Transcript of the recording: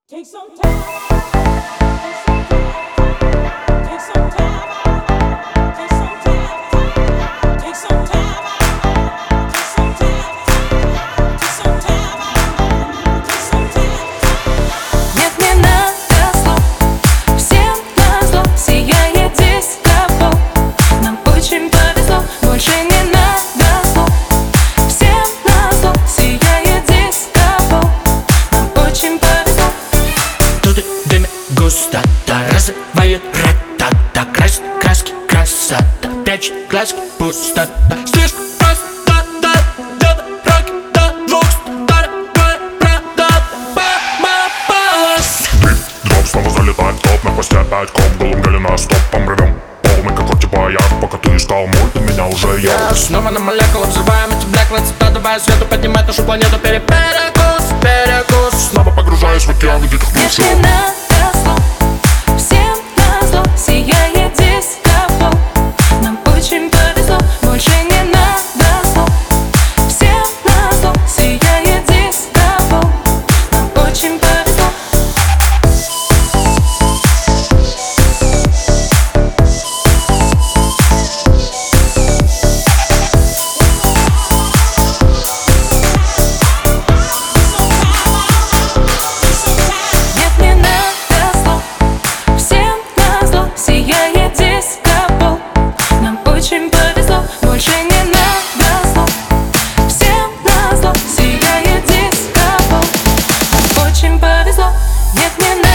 Take some time. Take some time. Take some time. Take some time. Take some time. Take some time. Take some time. Нет, не надо слов, всем назло сияет диско-пол. Нам очень повезло, больше не надо слов. Всем назло сияет диско-пол. Нам очень повезло. Тут дымит густота, разрывает ратата, красит краски красота, прячет глазки пустота. Слишком просто, да, дело роки, да, лукс, дорогой продат, бомбос. Дроп снова залетает топ, на хвосте опять коп, голым галина, стопом рвем. Полный как у тебя я, пока ты искал мой, ты меня уже ел. Снова на молекулы взрываем эти блеклы цвета, давая свету поднимать нашу планету. Перекус, перекус. Снова погружаюсь в океан диких Нет, мыслей. не надо слов, всем назло сияет диско-пол. Нам очень повезло, больше не надо слов. Всем назло сияет диско-пол. Нам очень повезло. Нет, не надо слов, всем назло сияет диско-пол. Нам очень повезло, больше не надо слов. Всем назло сияет диско-пол. Нам очень повезло, нет, не надо.